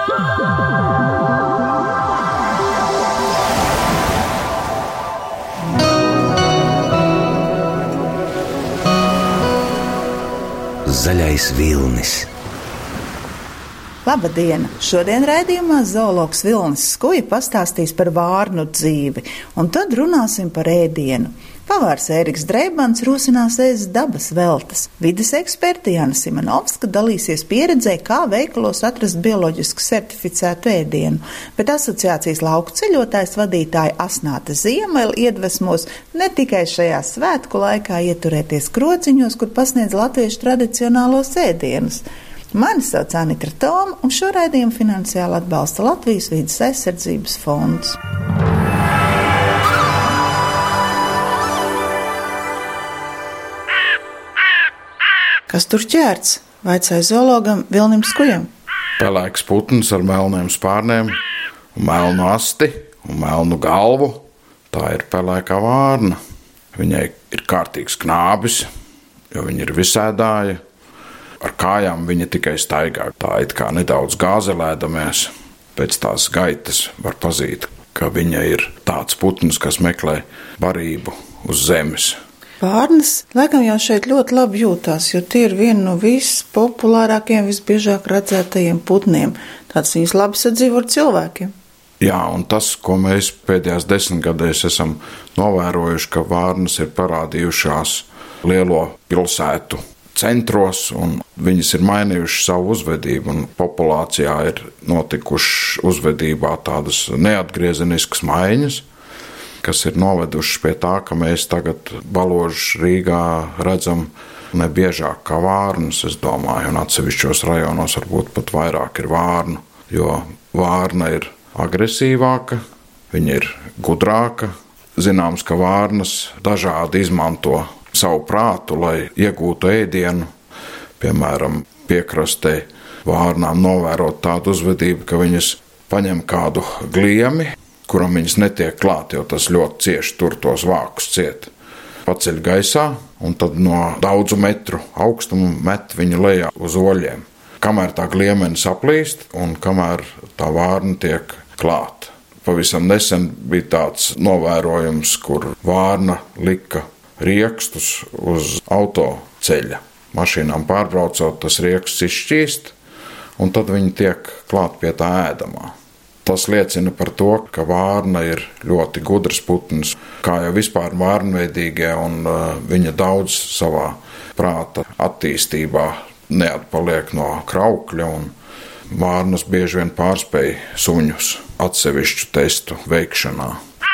Zaļais vilnis. Labdien! Šodien raidījumā zoologs Vilnis Skuja pastāstīs par vārnu dzīvi, un tad runāsim par ēdienu. Pavārs Ēriks Dreibans rosinās ēst dabas veltes. Vides eksperta Jāna Simonovska dalīsies pieredzē, kā veikalos atrast bioloģiski certificētu ēdienu, bet asociācijas lauku ceļotājs vadītāja Asnāte Ziemele iedvesmos ne tikai šajā svētku laikā ieturēties krociņos, kur pasniedz latviešu tradicionālos ēdienus. Mani sauc Anitra Toma, un šo raidījumu finansiāli atbalsta Latvijas vides aizsardzības fonds. Kas tur ķērts? Vaicāja zoologam Vilnim Skujam. Pelēks putns ar melniem spārniem, melnu asti un melnu galvu. Tā ir pelēkā vārna. Viņai ir kārtīgs knābis, jo viņa ir visēdāja. Ar kājām viņa tikai staigā. Tā it kā nedaudz gāzelēdamies. Pēc tās gaitas var pazīt, ka viņa ir tāds putns, kas meklē barību uz zemes. Vārnas laikam jau šeit ļoti labi jūtās, jo tie ir viena no vispopulārākajiem, visbiežāk redzētajiem putniem. Tāds viņas labi sadzīvo ar cilvēkiem. Jā, un tas, ko mēs pēdējās 10 gadēs esam novērojuši, ka vārnas ir parādījušās lielo pilsētu centros, un viņas ir mainījušas savu uzvedību, un populācijā ir notikušas uzvedībā tādas neatgriezeniskas maiņas, kas ir novedušas pie tā, ka mēs tagad baložus Rīgā redzam nebiežāk kā vārnas, es domāju, un atsevišķos rajonos varbūt pat vairāk ir vārnu, jo vārna ir agresīvāka, viņa ir gudrāka. Zināms, ka vārnas dažādi izmanto savu prātu, lai iegūtu ēdienu. Piemēram, piekrastē vārnām novērot tādu uzvedību, ka viņas paņem kādu gliemi, kuram viņas netiek klāt, jo tas ļoti cieši tur tos vākus ciet. Paceļ gaisā un tad no daudzu metru augstumu met viņu lejā uz oļiem. Kamēr tā gliemene saplīst un kamēr tā vārna tiek klāt. Pavisam nesen bija tāds novērojums, kur vārna lika riekstus uz autoceļa. Mašīnām pārbraucot, tas rieksts izšķīst un tad viņi tiek klāt pie tā ēdamā. Tas liecina par to, ka vārna ir ļoti gudrs putns, kā jau vispār vārnveidīgie, un viņa daudz savā prāta attīstībā neatpaliek no kraukļa, un vārnas bieži vien pārspēj suņus atsevišķu testu veikšanā.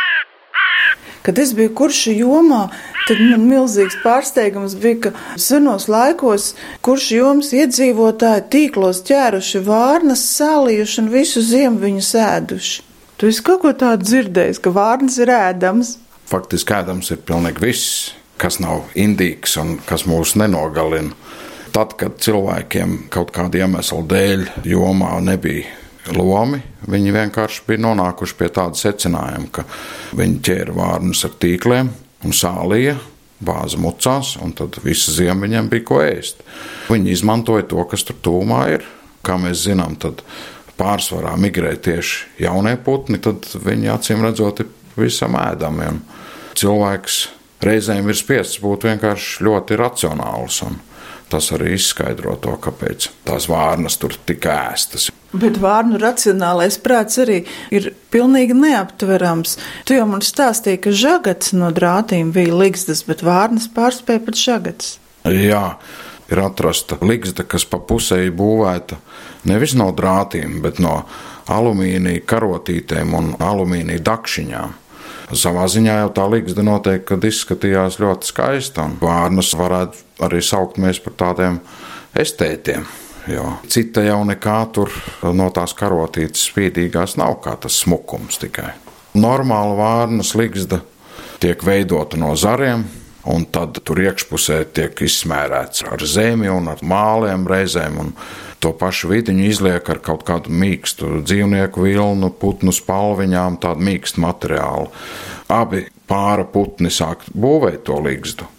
Kad es biju Kuršu jomā, tad man milzīgs pārsteigums bija, ka senos laikos Kuršu jomas iedzīvotāji tīklos ķēruši vārnas, sālījuši un visu ziemu viņus ēduši. Tu esi kaut ko tādu dzirdējis, ka vārnas ir ēdams? Faktiski ēdams ir pilnīgi viss, kas nav indīgs un kas mūs nenogalina. Tad, kad cilvēkiem kaut kāda iemesla dēļ jomā nebija lomi, viņi vienkārši bija nonākuši pie tāda secinājuma, ka viņi ķēra vārnus ar tīkliem un sālīja, bāza mucās, un tad visu ziemu viņiem bija ko ēst. Viņi izmantoja to, kas tur tūmā ir. Kā mēs zinām, tad pārsvarā migrē tieši jaunie putni, tad viņi acīm redzot ir visam ēdami. Un cilvēks reizēm ir spiests būt vienkārši ļoti racionāls, un tas arī izskaidro to, kāpēc tās vārnas tur tik ēstas. Bet vārnu racionālais prāts arī ir pilnīgi neaptverams. Tu jau man stāstīji, ka žagats no drātīm bija ligzdas, bet vārnas pārspēja pat žagats. Jā, ir atrasta ligzda, kas pa pusēji būvēta nevis no drātīm, bet no alumīnija karotītēm un alumīnija dakšiņām. Savā ziņā jau tā ligzda noteikti, kad izskatījās ļoti skaista, un vārnas varētu arī saukt mēs par tādiem estētiem, jo cita jau nekā tur no tās karotītes spīdīgās nav, kā tas smukums tikai. Normāla vārnas ligzda tiek veidota no zariem, un tad tur iekšpusē tiek izsmērēts ar zemi un ar māliem reizēm, un to pašu vidiņu izliek ar kaut kādu mīkstu dzīvnieku vilnu, putnu spalviņām, tādu mīkstu materiālu. Abi pāra putni sāk būvēt to ligzdu.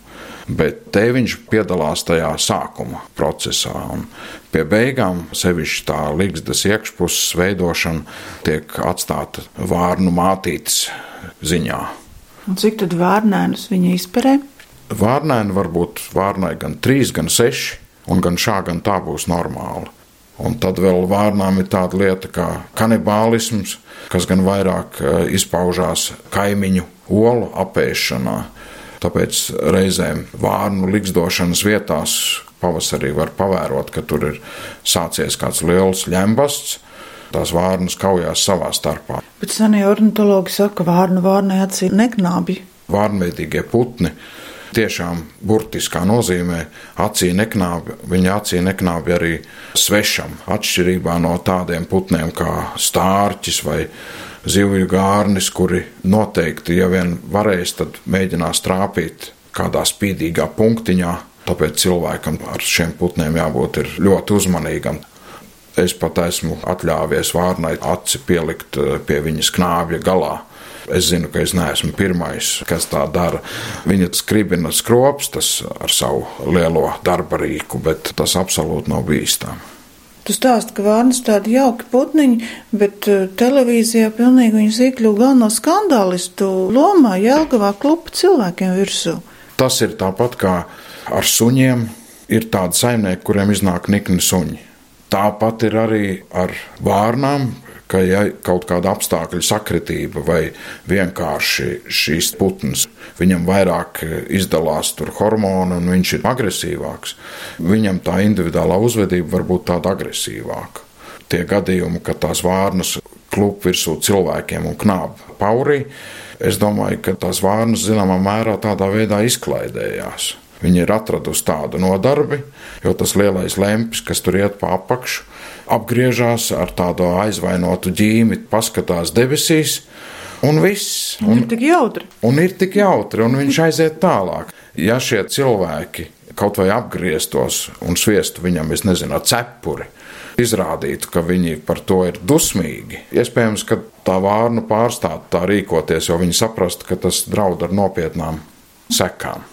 bet tēviņš piedalās tajā sākuma procesā. Un pie beigām sevišķi tā ligzdas iekšpuses veidošana tiek atstāta vārnu mātītes ziņā. Un cik tad vārnēnus viņa izperē? Vārnēni var būt vārnai gan 3, gan 6, un gan šā, gan tā būs normāli. Un tad vēl vārnām ir tāda lieta kā kanibālisms, kas gan vairāk izpaužās kaimiņu olu apēšanā. Tāpēc reizēm vārnu ligzdošanas vietās pavasarī var pavērot, ka tur ir sācies kāds liels ļembasts. Tās vārnas kaujās savā starpā. Bet senie ornitologi saka, ka vārnai acī neknābj. Vārnveidīgie putni tiešām burtiskā nozīmē acī neknābj. Viņa acī neknābj arī svešam, atšķirībā no tādiem putniem kā stārķis vai zivju gārnis, kuri noteikti, ja vien varēs, tad mēģinās trāpīt kādā spīdīgā punktiņā. Tāpēc cilvēkam ar šiem putniem jābūt ir ļoti uzmanīgam. Es pat esmu atļāvies vārnai aci pielikt pie viņas knābja galā. Es zinu, ka es neesmu pirmais, kas tā dara. Viņa skribina skropstas ar savu lielo darba rīku, bet tas absolūti nav bīstami. Tu stāsti, ka vārnas tādi jauki putniņi, bet televīzijā pilnīgi viņus iekļuva galveno skandālistu lomā Jelgavā klupa cilvēkiem virsū. Tas ir tāpat kā ar suņiem. Ir tādi saimnieki, kuriem iznāk nikni suņi. Tāpat ir arī ar vārnām, ka ja kaut kāda apstākļa sakritība vai vienkārši šīs putns, viņam vairāk izdalās tur hormoni un viņš ir agresīvāks, viņam tā individuālā uzvedība var būt tāda agresīvāka. Tie gadījumi, ka tās vārnas klūp virsū cilvēkiem un knāb paurī, es domāju, ka tās vārnas zināmā mērā tādā veidā izklaidējās. Viņi ir atradusi tādu nodarbi, jo tas lielais lempis, kas tur iet pa apakšu, apgriežās ar tādu aizvainotu ģīmi, paskatās debesīs, un viss. Un ir tik jautri. Un ir tik jautri, un viņš aiziet tālāk. Ja šie cilvēki kaut vai apgrieztos un sviestu viņam, es nezinu, ar cepuri, izrādītu, ka viņi par to ir dusmīgi, iespējams, ka tā vārna pārstātu tā rīkoties, jo viņi saprastu, ka tas draud ar nopietnām sekām.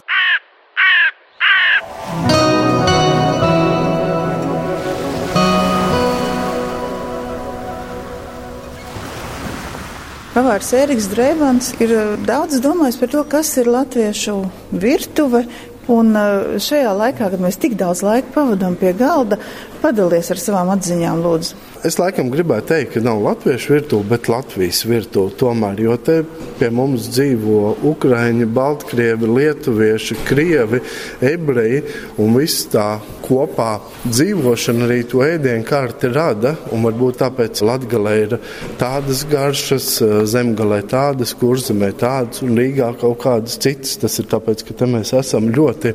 Pavārs Ēriks Dreibans ir daudz domājis par to, kas ir latviešu virtuve, un šajā laikā, kad mēs tik daudz laika pavadām pie galda, padalies ar savām atziņām, lūdzu. Es laikam gribētu teikt, ka nav latviešu virtuve, bet Latvijas virtuve tomēr, jo te pie mums dzīvo ukraiņi, baltkrievi, lietuvieši, krievi, ebreji, un viss tā kopā dzīvošana arī to ēdienu karti rada, un varbūt tāpēc Latgalē ir tādas garšas, Zemgalē tādas, Kurzemē tādas, un Rīgā kaut kādas citas. Tas ir tāpēc, ka te mēs esam ļoti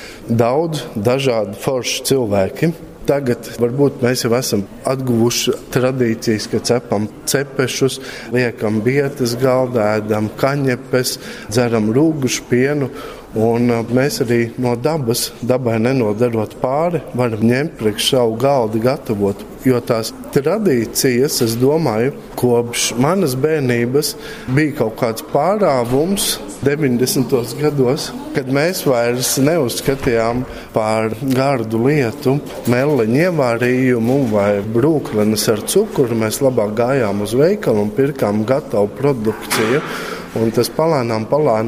daudz dažādi forši cilvēki. Tagad varbūt mēs jau esam atguvuši tradīcijas, ka cepam cepešus, liekam bietas galdā, ēdam kaņepes, dzeram rūgušu pienu. Un mēs arī no dabai nenodarot pāri, varam ņemt priekš savu galdu gatavot. Jo tās tradīcijas, es domāju, kopš manas bērnības bija kaut kāds pārāvums 90. gados, kad mēs vairs neuzskatījām par gardu lietu meleņu ievārījumu vai brūklenes ar cukuru. Mēs labāk gājām uz veikalu un pirkām gatavu produkciju. Un tas palēnām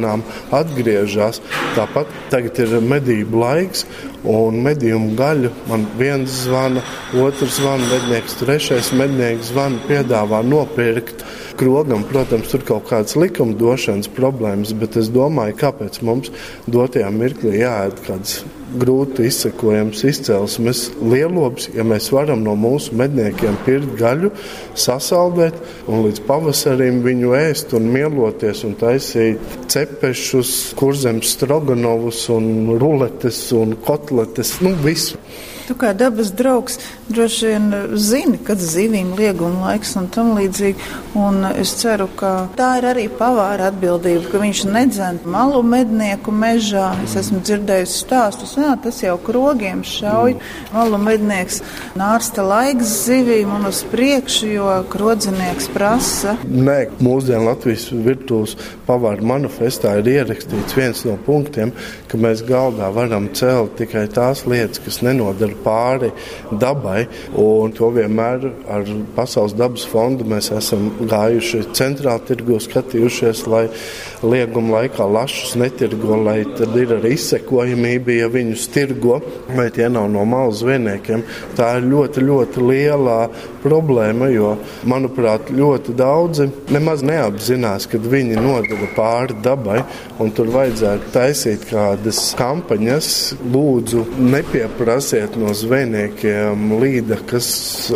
atgriežas. Tāpat tagad ir medību laiks, un medījumu gaļu man viens zvana, otrs zvana, mednieks, trešais mednieks zvana, piedāvā nopirkt. Krogam, protams, tur kaut kādas likumdošanas problēmas, bet es domāju, kāpēc mums dotajā mirklī jāēd kāds grūti izsekojams izcelsmes lielops, ja mēs varam no mūsu medniekiem pirkt gaļu, sasaldēt un līdz pavasarim viņu ēst un mieloties un taisīt cepešus, kurzemes stroganovus un ruletes un kotletes, visu. Tu kā dabas draugs droši vien zini, kad zivīm lieguma laiks un tam līdzīgi, un es ceru, ka tā ir arī pavāra atbildība, ka viņš nedzen malu mednieku mežā. Es esmu dzirdējusi stāstus, tas jau krogiem šauj. Malu mednieks nārsta laiks zivīm un uz priekšu, jo krodzinieks prasa. Nē, mūsdienu Latvijas virtuves pavāra manifestā ir ierakstīts viens no punktiem, ka mēs galdā varam celt tikai tās lietas, kas nenodara pāri dabai, un to vienmēr ar Pasaules dabas fondu mēs esam gājuši centrāli tirgu, skatījušies, lai lieguma laikā lašus netirgo, lai tad ir arī izsekojamība, ja viņus tirgo, vai tie nav no malas zvejniekiem. Tā ir ļoti, ļoti liela problēma, jo, manuprāt, ļoti daudzi nemaz neapzinās, kad viņi nodara pāri dabai, un tur vajadzētu taisīt kādas kampaņas, lūdzu nepieprasiet no zvejniekiem līdakas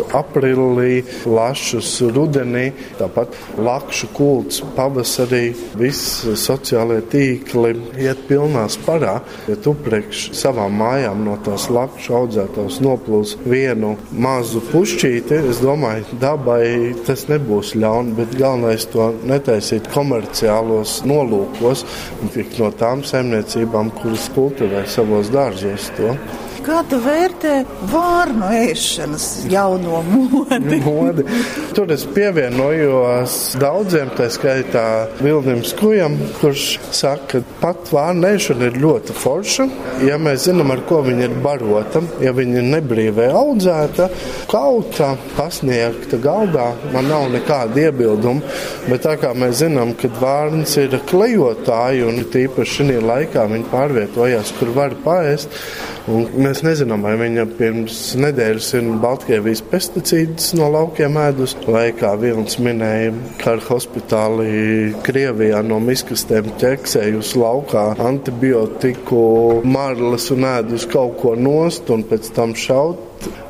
aprīlī, lašus rudenī, tāpat lakšu kults pavasarī, visi sociālie tīkli iet pilnā sparā. Ja tu priekš savām mājām no tās lakšu audzētās noplūs vienu mazu pušķīti, es domāju, dabai tas nebūs ļauni, bet galvenais to netaisīt komerciālos nolūkos un tik no tām saimniecībām, kuras kultivē savos dārzos to. Kā tu vērtē vārnu ēšanas jauno modi? Tur es pievienojos daudziem, tā skaitā Vilnim Skujam, kurš saka, ka pat vārnu ēšana ir ļoti forša, ja mēs zinām, ar ko viņa ir barota, ja viņa ir nebrīvē audzēta, kauta, pasniegta galdā, man nav nekāda iebilduma, bet tā kā mēs zinām, ka vārns ir klejotāji un tīpaši šī laikā viņi pārvietojās, kur var paēst, un mēs nezinām, vai viņa pirms nedēļas ir Baltkrievijas pesticīdus no laukiem ēdus, vai kā Vilnis minēja, kā ar hospitāli Krievijā no miskastēm ķeksējusi laukā antibiotiku marlas un ēdus kaut ko nost un pēc tam šaut.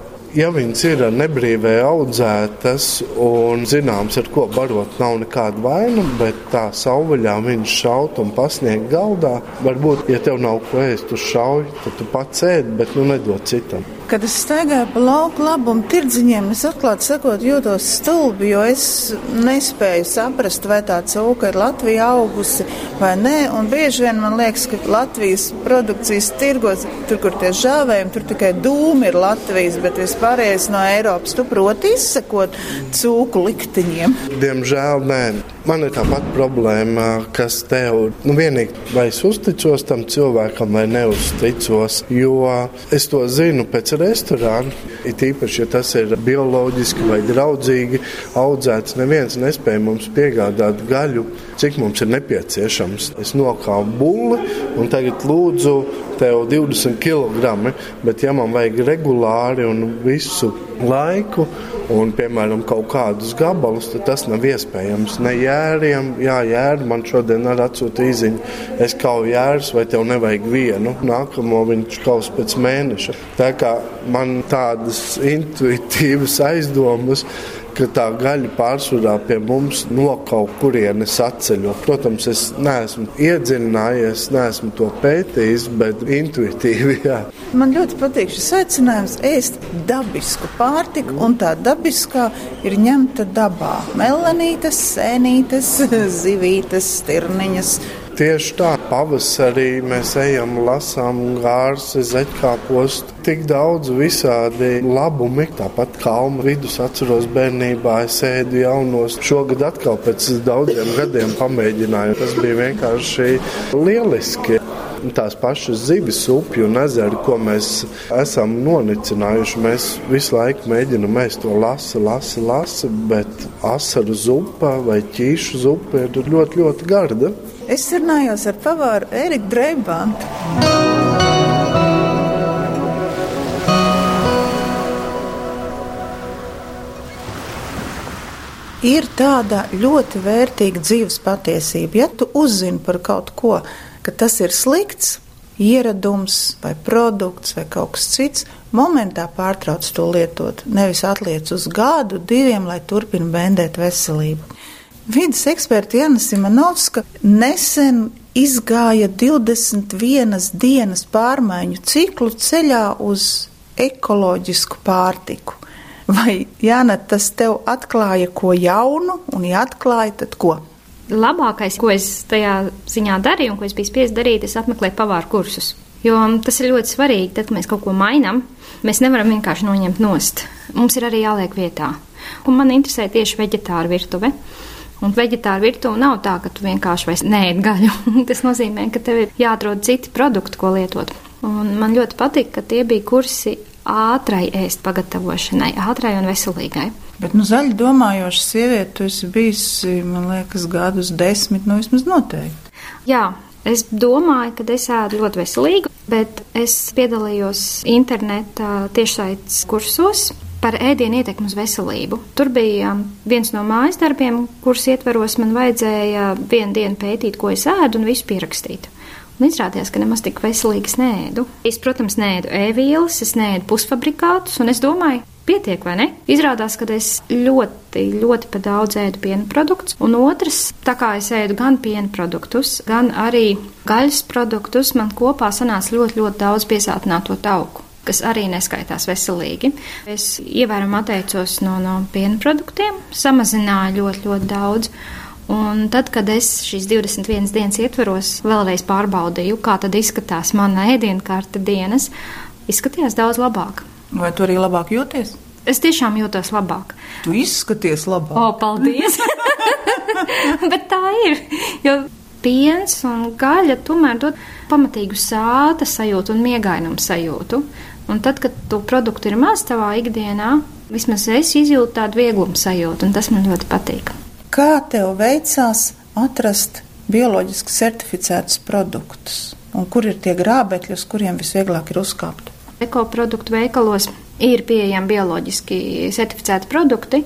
Ja viņas ir nebrīvē audzētas un zināms, ar ko barot nav nekāda vaina, bet tā savvaļā viņas šaut un pasniegt galdā, varbūt, ja tev nav ko ēst, tu šauj, tad tu pats ēd, bet nedod citam. Kad es staigāju pa lauku labumu tirdziņiem, es atklāti sakot jūtos stulbi, jo es nespēju saprast, vai tā cūka ir Latvijā augusi vai nē, un bieži vien man liekas, ka Latvijas produkcijas tirgos, tur, kur tie žāvējumi, tur tikai dūmi ir Latvijas, bet vispārējais no Eiropas. Tu proti izsekot cūku likteņiem? Diemžēl nē. Man ir tāpat problēma, kas tev, vienīgi vai es uzticos tam cilvēkam vai neuzticos, jo es to zinu pēc restorāna, it īpaši, ja tas ir bioloģiski vai draudzīgi audzēts, neviens nespēja mums piegādāt gaļu, cik mums ir nepieciešams. Es nokāvu bulli un tagad lūdzu tev 20 kg, bet ja man vajag regulāri un visu laiku un, piemēram, kaut kādus gabalus, tad tas nav iespējams. Ne jēriem, jēri man šodien arī atsūta īziņu, es kauju jērs, vai tev nevajag vienu, nākamo viņš kaus pēc mēneša. Tā kā man tādas intuitīvas aizdomas, ka tā gaļa pārsvarā pie mums no kaut kurienes atceļo. Protams, es neesmu iedziļinājies, neesmu to pētījis, bet intuitīvi, jā. Man ļoti patīk šis aicinājums ēst dabisku pārtiku, un tā dabiskā ir ņemta dabā. Melanītes, sēnītes, zivītes, stirniņas. Tieši tā, pavasarī mēs ejam, lasām gārsi, zeķkāpostu, tik daudz visādi labumi, tāpat kalmu vidus atceros bērnībā, es ēdu jaunos. Šogad atkal pēc daudziem gadiem pamēģināju, tas bija vienkārši lieliski. Tās pašas zivis, upju un ezeri, ko mēs esam nonicinājuši, mēs visu laiku mēģinam ēst to lasa, bet asaru zupa vai ķīšu zupa ir ļoti, ļoti garda. Es sarunājos ar pavāru Eriku Dreibantu. Ir tāda ļoti vērtīga dzīves patiesība. Ja tu uzzini par kaut ko, ka tas ir slikts, ieradums vai produkts vai kaut kas cits, momentā pārtrauc to lietot. Nevis atliec uz gadu, 2, lai turpina bendēt veselību. Vides eksperta Jana Simonovska nesen izgāja 21 dienas pārmaiņu ciklu ceļā uz ekoloģisku pārtiku. Vai, Jāna, tas tev atklāja ko jaunu, un ja atklāja, tad ko? Labākais, ko es tajā ziņā darīju un ko es biju spiest darīt, es apmeklēju pavāru kursus. Jo tas ir ļoti svarīgi, tad, kad mēs kaut ko mainām, mēs nevaram vienkārši noņemt nost. Mums ir arī jāliek vietā. Un man interesē tieši veģetāra virtuve. Un veģetāra virtuve nav tā, ka tu vienkārši vairs neēd gaļu. Tas nozīmē, ka tev ir jāatrod citi produkti, ko lietot. Un man ļoti patīk, ka tie bija kursi ātrai ēst pagatavošanai, ātrai un veselīgai. Bet, zaļi domājoša sieviete, tu esi bijusi, man liekas, gadus 10, vismaz noteikti. Jā, es domāju, ka es ēdu ļoti veselīgu, bet es piedalījos interneta tiešsaites kursos par ēdienu ietekmi uz veselību. Tur bija viens no mājas darbiem, kuras ietveros man vajadzēja vienu dienu pētīt, ko es ēdu un visu pierakstīt. Un izrādījās, ka nemaz tik veselīgi es neēdu. Es, protams, neēdu ēvielas, es neēdu pusfabrikātus, un es domāju, pietiek vai ne? Izrādās, ka es ļoti pa daudz ēdu piena produktus, un otrs, tā kā es ēdu gan piena produktus, gan arī gaļas produktus, man kopā sanāca ļoti daudz piesātināto tauku, kas arī neskaitās veselīgi. Es ievērojami atteicos no piena produktiem, samazināju ļoti daudz. Un tad, kad es šīs 21 dienas ietveros, vēlreiz pārbaudīju, kā tad izskatās mana ēdienkarte dienas, izskatījās daudz labāk. Vai tu arī labāk jūties? Es tiešām jūtos labāk. Tu izskaties labāk. O, paldies! Bet tā ir, jo piens un gaļa tomēr dod pamatīgu sāta sajūtu un miegainumu sajūtu. Un tad, kad to produktu ir maz tavā ikdienā, vismaz es izjūtu tādu vieglumu sajūtu, un tas man ļoti patīk. Kā tev veicās atrast bioloģiski certificētus produktus? Un kur ir tie grābekļi, uz kuriem visvieglāk ir uzkāpt? Ekoproduktu veikalos ir pieejami bioloģiski certificēti produkti,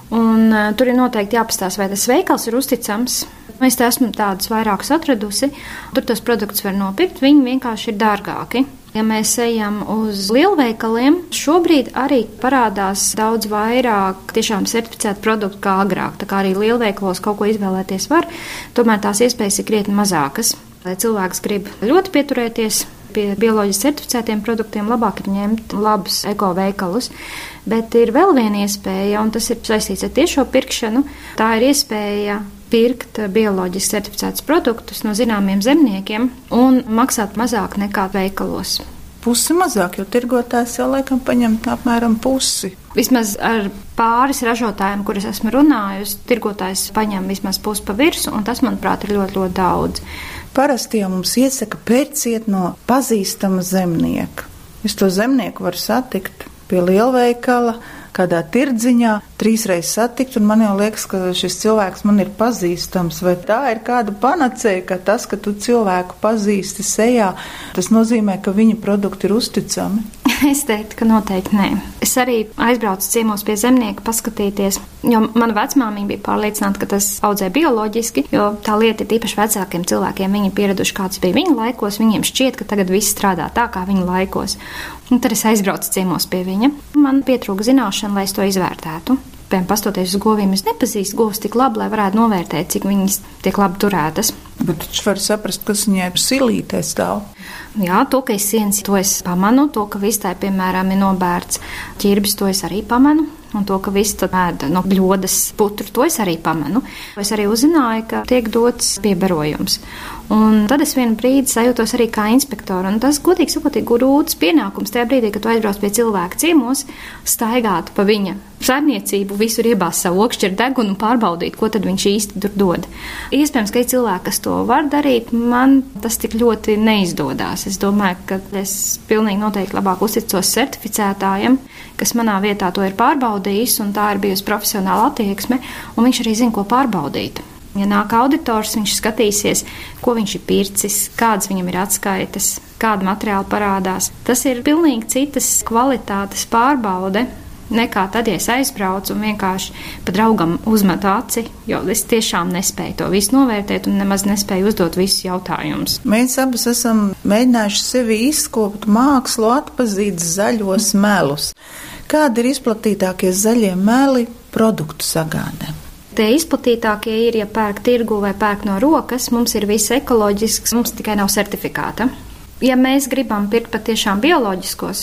un tur ir noteikti jāpastāsta, vai tas veikals ir uzticams. Es esmu tādus vairākus atradusi. Tur tos produktus var nopirkt, viņi vienkārši ir dārgāki. Ja mēs ejam uz lielveikaliem, šobrīd arī parādās daudz vairāk tiešām certificētu produktu kā agrāk. Tā kā arī lielveikalos kaut ko izvēlēties var, tomēr tās iespējas ir krietni mazākas. Lai cilvēks grib ļoti pieturēties pie bioloģiski certificētiem produktiem, labāk ir ņemt labus ekoveikalus. Bet ir vēl viena iespēja, un tas ir saistīts ar tiešo pirkšanu. Tā ir iespēja pirkt bioloģiski certificētus produktus no zināmiem zemniekiem un maksāt mazāk nekā veikalos. Pusi mazāk, jo tirgotājs jau laikam paņem apmēram pusi. Vismaz ar pāris ražotājiem, kurus esmu runājusi, tirgotājs paņem vismaz pusi pa virsu, un tas, manuprāt, ir ļoti daudz. Parasti jau mums iesaka pērciet no pazīstama zemnieka. Es to zemnieku varu satikt pie lielveikala, kādā tirdziņā, 3 reizes satikt, un man jau liekas, ka šis cilvēks man ir pazīstams. Vai tā ir kāda panacēja, ka tas, ka tu cilvēku pazīsti sejā, tas nozīmē, ka viņa produkti ir uzticami? Es teiktu, ka noteikti nē. Es arī aizbraucu ciemos pie zemnieka paskatīties, jo mana vecmāmiņa bija pārliecināta, ka tas audzē bioloģiski, jo tā lieta ir īpaši vecākiem cilvēkiem. Viņi pieraduši, kāds bija viņu laikos, viņiem šķiet, ka tagad viss strādā tā, kā viņu laikos. Un tad es aizbraucu ciemos pie viņa. Man pietrūka zināšana, lai es to izvērtētu. Piemēram, pastoties uz govīm, es nepazīstu govs tik labi, lai varētu novērtēt, cik viņas tiek labi turētas. Bet taču var saprast, kas viņai silītē stāv. Jā, to, ka ir sienas, to es pamanu. To, ka vistai, piemēram, ir nobērts ķirbis, to es arī pamanu. Un to, ka viss tad ēda no bļodas putru, to es arī pamanu. Es arī uzzināju, ka tiek dots piebarojums. Un tad es vienu brīdi sajūtos arī kā inspektora. Un tas, godīgi sakot, ir grūts pienākums tajā brīdī, kad tu aizbrauc pie cilvēka ciemos, staigāt pa viņa saimniecību, visur iebāzt savu okšķeru degunu un pārbaudīt, ko tad viņš īsti tur dod. Iespējams, ka ir cilvēki, kas to var darīt, man tas tik ļoti neizdodās. Es domāju, ka es pilnīgi noteikti labāk uzticos certificētājiem, kas manā vietā to ir pārbaudījis, un tā ir bijusi profesionāla attieksme, un viņš arī zina, ko pārbaudīt. Ja nāk auditors, viņš skatīsies, ko viņš ir pircis, kādas viņam ir atskaites, kāda materiāla parādās. Tas ir pilnīgi citas kvalitātes pārbaude, nekā tad, ja es aizbraucu un vienkārši pa draugam uzmetu aci, jo es tiešām nespēju to visu novērtēt un nemaz nespēju uzdot visus jautājumus. Mēs abas esam mēģinājuši sevi izkopt mākslu, atpazīt zaļos melus. Kādi ir izplatītākie zaļie meli produktu sagādē? Tie izplatītākie ir, ja pērk tirgu vai pērk no rokas, mums ir viss ekoloģisks, mums tikai nav certifikāta. Ja mēs gribam pirkt patiešām bioloģiskos,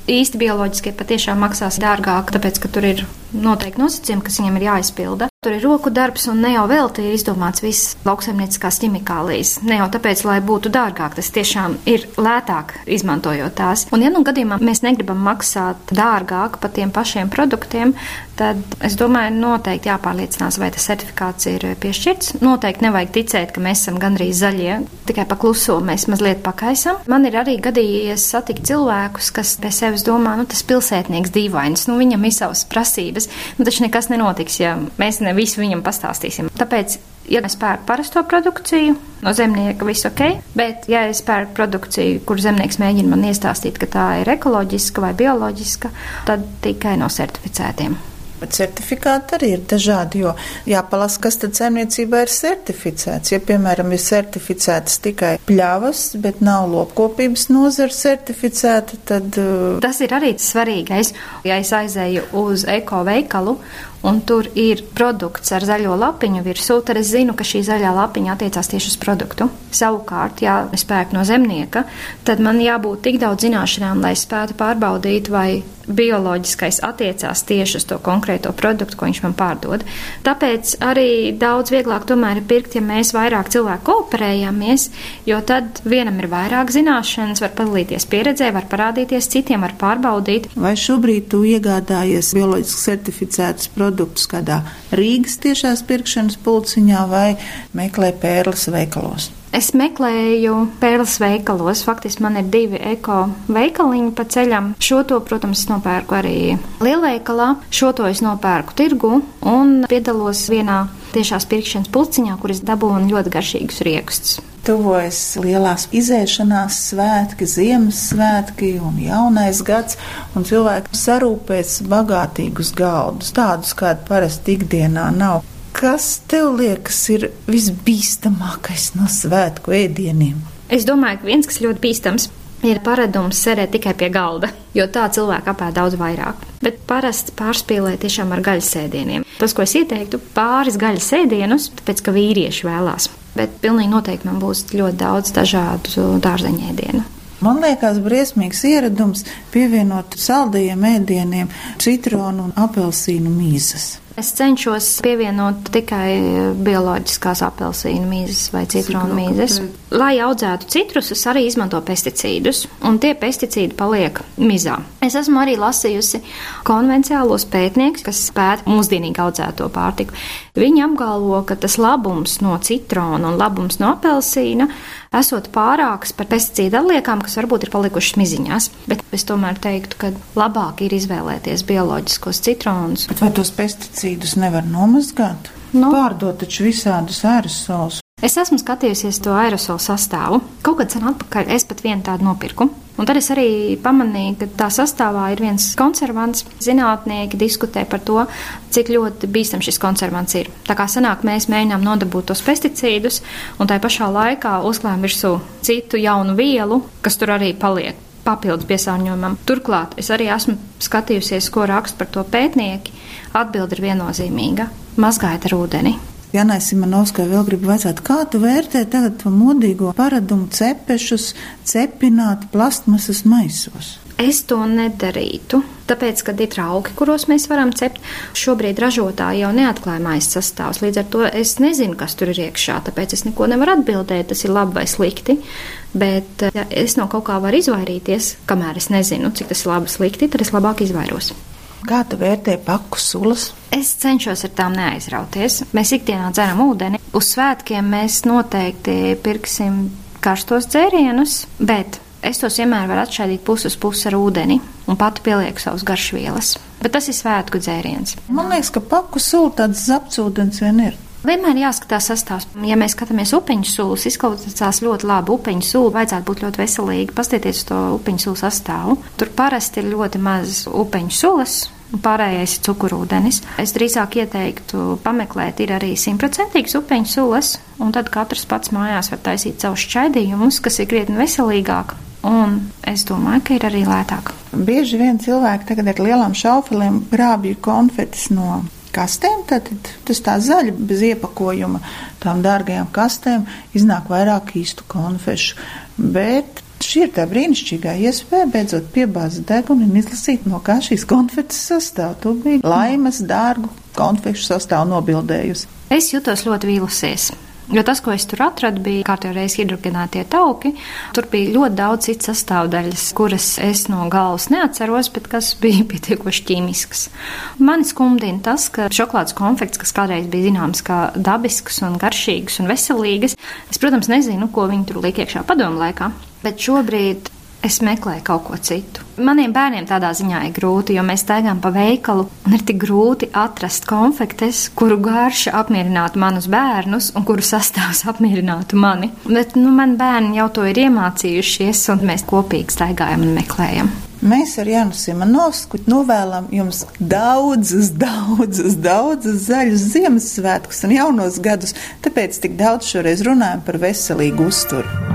īsti bioloģiskie patiešām maksās dārgāk, tāpēc, ka tur ir noteikti nosacījumi, kas viņam ir jāizpilda. Tur ir roku darbs un ne jau velti ir izdomāts viss lauksaimnieciskās ķimikālijas. Ne jau tāpēc, lai būtu dārgāk, tas tiešām ir lētāk izmantojot tās. Un ja nu gadījumā mēs negribam maksāt dārgāk par tiem pašiem produktiem, tad es domāju, noteikti jāpārliecinās, vai tas certifikāts ir piešķirts. Noteikti nevajag ticēt, ka mēs esam gandrīz zaļie, tikai pa kluso mēs mazliet pakaisam. Man ir arī gadījies satikt cilvēkus, kas pie sevis domā, tas pilsētnieks dīvainis, viņam ir savas prasības, taču nekas nenotiks, ja mēs ne visu viņam pastāstīsim. Tāpēc, ja es pērku parasto produkciju, no zemnieka viss ok, bet ja es pērku produkciju, kur zemnieks mēģina man iestāstīt, ka tā ir ekoloģiska vai bioloģiska, tad tikai no certificētiem. Bet certifikāti arī ir dažādi, jo jāpalasa, kas tad saimniecībā ir certificēts. Ja, piemēram, ir certificētas tikai pļavas, bet nav lopkopības nozara certificēta, tad... Tas ir arī svarīgais. Ja es aizēju uz eko veikalu, un tur ir produkts ar zaļo lapiņu virsū, tad es zinu, ka šī zaļā lapiņa attiecās tieši uz produktu. Savukārt, ja es pērku no zemnieka, tad man jābūt tik daudz zināšanām, lai spētu pārbaudīt, vai bioloģiskais attiecās tieši uz to konkrēto produktu, ko viņš man pārdod. Tāpēc arī daudz vieglāk tomēr ir pirkt, ja mēs vairāk cilvēku kooperējamies, jo tad vienam ir vairāk zināšanas, var padalīties pieredzē, var parādīties citiem, var pārbaudīt. Vai šobrīd tu iegādājies bioloģiski certificētus produktus kādā Rīgas tiešās pirkšanas pulciņā vai meklē Pērles veikalos? Es meklēju Pērles veikalos. Faktiski man ir 2 eko veikaliņi pa ceļam. Šo to, protams, es nopērku arī lielveikalā. Šo to es nopērku tirgu un piedalos vienā tiešās pirkšanas pulciņā, kur es dabūnu ļoti garšīgus riekstus. Tuvojas lielās izēšanās svētki, Ziemassvētki un jaunais gads, un cilvēki sarūpēs bagātīgus galdus, tādus, kādi parasti ikdienā nav. Kas tev liekas ir visbīstamākais no svētku ēdieniem? Es domāju, ka viens, kas ļoti bīstams, ir paradums sēdēt tikai pie galda, jo tā cilvēka apēd daudz vairāk. Bet parasti pārspīlē tiešām ar gaļas ēdieniem. Tas, ko es ieteiktu, pāris gaļas ēdienus, tāpēc, ka vīrieši vēlās. Bet pilnīgi noteikti man būs ļoti daudz dažādu dārzeņu ēdienu. Man liekas briesmīgs ieradums pievienot saldajiem ēdieniem citronu un apelsīnu mīzes. Es cenšos pievienot tikai bioloģiskās apelsīnu mīzes vai citronu mīzes. Lai audzētu citrusus, arī izmanto pesticīdus, un tie pesticīdi paliek mizā. Es esmu arī lasījusi konvenciālos pētniekus, kas pēta mūsdienīgi audzēto pārtiku. Viņi apgalvo, ka tas labums no citrona un labums no apelsīna esot pārāks par pesticīdu atliekām, kas varbūt ir palikušas miziņās. Bet es tomēr teiktu, ka labāk ir izvēlēties bioloģiskos citronus. Bet vai tos pesticīdus nevar nomazgāt? Pārdot taču visādus aerosolus. Es esmu skatījusies to aerosolu sastāvu. Kaut kad sen atpakaļ es pat vienu tādu nopirku. Un tad es arī pamanīju, ka tā sastāvā ir viens konservants. Zinātnieki diskutē par to, cik ļoti bīstam šis konservants ir. Tā kā sanāk, mēs mēģinām nodabūt tos pesticīdus un tā pašā laikā uzklājam virsū citu jaunu vielu, kas tur arī paliek papildus piesārņojumam. Turklāt es arī esmu skatījusies, ko raksta par to pētnieki. Atbilde ir viennozīmīga. Mazgājiet ar ūdeni. Janai Simonovskai vēl gribu vajadzētu, kā tu vērtē tagad to modīgo paradumu cepešus cepināt plastmasas maisos? Es to nedarītu, tāpēc, kad ir trauki, kuros mēs varam cept. Šobrīd ražotāji jau neatklāja maisa sastāvus, līdz ar to es nezinu, kas tur ir iekšā, tāpēc es neko nevaru atbildēt, tas ir labi vai slikti. Bet, ja es no kaut kā varu izvairīties, kamēr es nezinu, cik tas ir labi slikti, tad es labāk izvairos. Kā tu vērtē paku sulas? Es cenšos ar tām neaizrauties. Mēs ikdienā dzeram ūdeni. Uz svētkiem mēs noteikti pirksim karstos dzērienus, bet es tos vienmēr varu atšķaidīt pusi uz pusi ar ūdeni un pati pielieku savus garšvielas. Bet tas ir svētku dzēriens. Man liekas, ka paku sula tāds zapcūdens vien ir. Vienmēr jāskatās sastāvs. Ja mēs skatāmies upeņu sulas, izklausās ļoti labi. Upeņu sula vajadzētu būt ļoti veselīga. Pastieties to upeņu sulu sastāvu. Tur parasti ir ļoti maz upeņu sulas, pārējais ir cukurūdenis. Es drīzāk ieteiktu pameklēt, ir arī 100% upeņu sulas, un tad katrs pats mājās var taisīt savus šķaidījumus, kas ir krietni veselīgāk. Un es domāju, ka ir arī lētāk. Bieži vien cilvēki tagad ar lielām šaufelēm grābja konfetes no kastēm, tad tas tā zaļa bez iepakojuma tām dārgajām kastēm iznāk vairāk īstu konfešu. Bet Šī ir tā brīnišķīgā iespēja beidzot piebāzt degunu un izlasīt, no kā šīs konfektes sastāv. Tu biji laimas, dārgu konfekšu sastāvu nobildējusi. Es jutos ļoti vīlusies. Jo tas, ko es tur atradu, bija kārtējais hidrogenētie tauki. Tur bija ļoti daudz citas sastāvdaļas, kuras es no galvas neatceros, bet kas bija pietiekoši ķīmiskas. Mani skumdina tas, ka šokolādes konfekts, kas kādreiz bija zināms kā dabiskas un garšīgas un veselīgas, es, protams, nezinu, ko viņi tur liek iekšā padomu laikā, bet šobrīd es meklēju kaut ko citu. Maniem bērniem tādā ziņā ir grūti, jo mēs staigājam pa veikalu un ir tik grūti atrast konfektes, kuru garša apmierinātu manus bērnus un kuru sastāvs apmierinātu mani. Bet, mani bērni jau to ir iemācījušies un mēs kopīgi staigājam un meklējam. Mēs ar Jānu Simonovsku novēlam jums daudzus zaļus Ziemassvētkus un jaunos gadus, tāpēc tik daudz šoreiz runājam par veselīgu uzturu.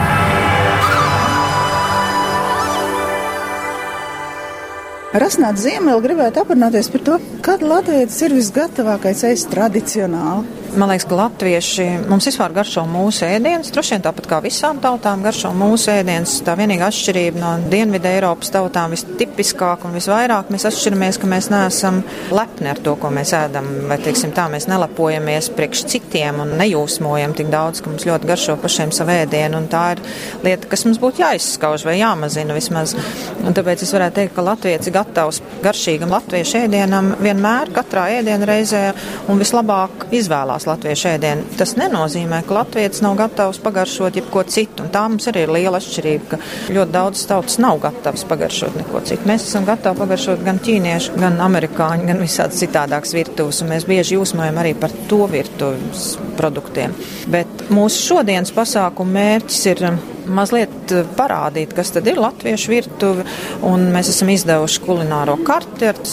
Rasnāt Ziemeli gribētu aprunāties par to, kad latvietis ir visgatavākais ēst tradicionāli. Man liekas, ka latvieši mums vispār garšo mūsu ēdienas, droši vien tāpat kā visām tautām garšo mūsu ēdienas. Tā vienīgā atšķirība no Dienvidu Eiropas tautām vistipiskāk un visvairāk mēs atšķiramies, ka mēs neesam lepni ar to, ko mēs ēdam, vai, teiksim tā, mēs nelepojamies priekš citiem un nejūsmojam tik daudz, ka mums ļoti garšo pašiem savu ēdienu, un tā ir lieta, kas mums būtu jāizskauž vai jāmazina vismaz. Un tāpēc es varētu teikt, ka latvietis ir gatavs garšīgam latviešu ēdienam vienmēr, katrā ēdiena reizē, un vislabāk izvēlās latviešu ēdienu. Tas nenozīmē, ka latvietis nav gatavs pagaršot jebko citu, un tā mums arī ir liela atšķirība, ka ļoti daudz tautas nav gatavs pagaršot neko citu. Mēs esam gatavi pagaršot gan ķīniešu, gan amerikāņu, gan visādi citādākas virtuves, un mēs bieži jūsmojam arī par to virtuves produktiem. Bet mūsu šodienas pasākuma mērķis ir mazliet parādīt, kas tad ir latviešu virtuve, un mēs esam izdevuši kulināro karti ar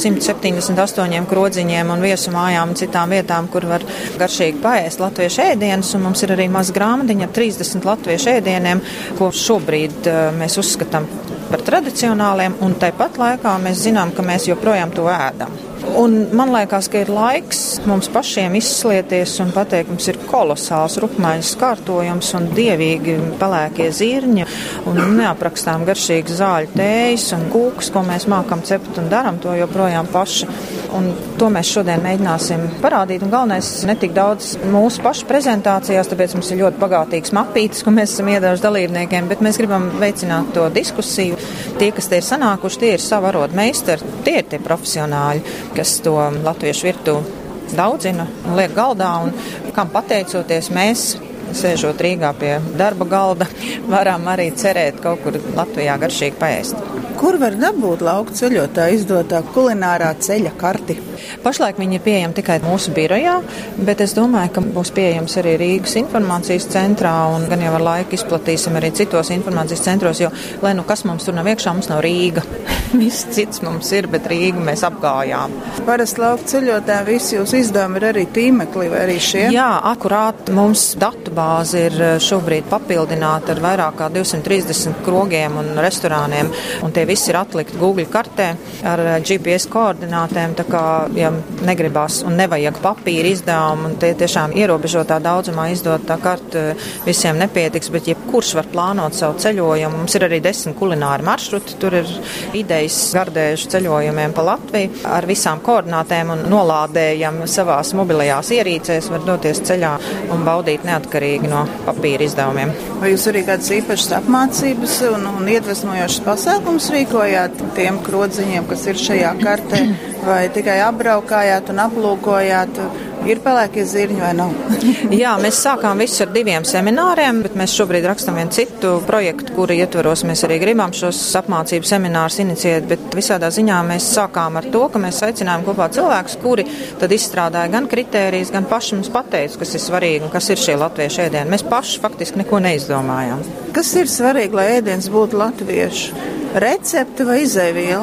178 krodziņiem un viesu mājām un citām vietām, kur var garšīgi paēst latviešu ēdienus, un mums ir arī maza grāmatiņa ar 30 latviešu ēdieniem, ko šobrīd mēs uzskatām par tradicionāliem, un tāpat laikā mēs zinām, ka mēs joprojām to ēdam. Un man liekas, ka ir laiks mums pašiem izslieties un pateikt, mums ir kolosāls rupmaiņas kārtojums un dievīgi pelēkie zirņi un neaprakstām garšīgas zāļu tējas un kūkas, ko mēs mākam cept un daram to joprojām paši. Un to mēs šodien mēģināsim parādīt. Un galvenais ne tik daudz mūsu pašu prezentācijās, tāpēc mums ir ļoti bagātīgs mapītis, ko mēs esam iedevuši dalībniekiem, bet mēs gribam veicināt to diskusiju. Tie, kas te ir sanākuši, tie ir savu arodu meistari, tie ir tie profesionāļi, kas to latviešu virtuvi daudzina un liek galdā, un kam pateicoties mēs, sēžot Rīgā pie darba galda, varam arī cerēt kaut kur Latvijā garšīgi paēst. Kur var dabūt lauku ceļotāju izdotā kulinārā ceļa karti? Pašlaik viņi ir pieejami tikai mūsu birojā, bet es domāju, ka būs pieejams arī Rīgas informācijas centrā, un gan jau ar laiku izplatīsim arī citos informācijas centros, jo, lai nu kas mums tur nav iekšā, mums nav Rīga. Viss cits mums ir, bet Rīgu mēs apgājām. Parasti lauku ceļotāji visi jūs izdevumi ir arī tīmekli vai arī šie? Jā, akurāt mums datubāze ir šobrīd papildināta ar vairāk kā 230 krogiem un restorāniem, un tie visi ir atlikti Google kartē ar GPS koordinātēm, tā kā, ja negribās un nevajag papīra izdevumu, un tie tiešām ierobežotā daudzumā izdot tā karta visiem nepietiks, bet jebkurš var plānot savu ceļojumu. Mums ir arī 10 kulināri maršruti, tur ir idejas gardējuši ceļojumiem pa Latviju ar visām koordinātēm un nolādējam savās mobilajās ierīcēs, var doties ceļā un baudīt neatkarīgi no papīra izdevumiem. Vai jūs arī kādas īpašas apmācības un iedvesmojošas pasākums rīkojāt tiem krodziņiem, kas ir šajā kartē, vai tikai apbraukājāt un aplūkojāt? Ir pelēkie zirņi vai nav? Jā, mēs sākām visu ar 2 semināriem, bet mēs šobrīd rakstam vienu citu projektu, kura ietvaros mēs arī gribam šos apmācību seminārus inicijēt, bet visādā ziņā mēs sākām ar to, ka mēs aicinājām kopā cilvēkus, kuri tad izstrādāja gan kritērijas, gan paši mums pateica, kas ir svarīgi un kas ir šie latviešu ēdieni. Mēs paši faktiski neko neizdomājām. Kas ir svarīgi, lai ēdiens būtu latviešu? Recepte vai izēviela?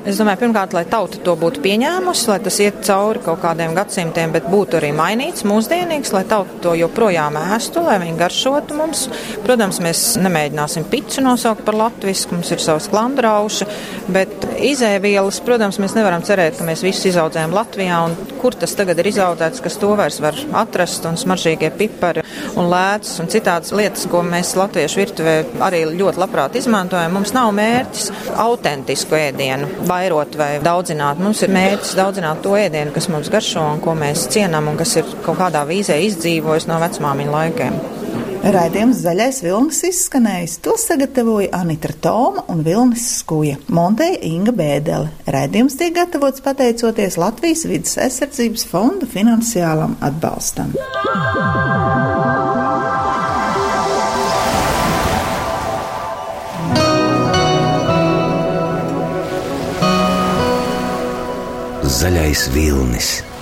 Es domāju, pirmkārt, lai tauta to būtu pieņēmusi, lai tas iet cauri kaut kādiem gadsimtiem, bet būtu arī mainīts, mūsdienīgs, lai tauta to joprojām ēstu, lai viņi garšotu mums. Protams, mēs nemēģināsim picu nosaukt par latvisku, mums ir savs klandrauši, bet izēvielas, protams, mēs nevaram cerēt, ka mēs visus izaudzējam Latvijā, un kur tas tagad ir izaudzēts, kas to vairs var atrast, un smaržīgie pipari un lēcas un citādas lietas, ko mēs latviešu virtuvē arī ļoti labprāt izmantojam. Mums nav mērķis autentisku ēdienu vairot vai daudzināt. Mums ir mērķis daudzināt to ēdienu, kas mums garšo un ko mēs cienam un kas ir kaut kādā vīzē izdzīvojis no vecmāmiņu laikiem. Raidījums Zaļais vilnis izskanējis. To sagatavoja Anita Toma un Vilnis Skuja. Montēja Inga Bēdele. Raidījums tiek gatavots pateicoties Latvijas vides aizsardzības fonda finansiālam atbalstam. Zaļais vilnis.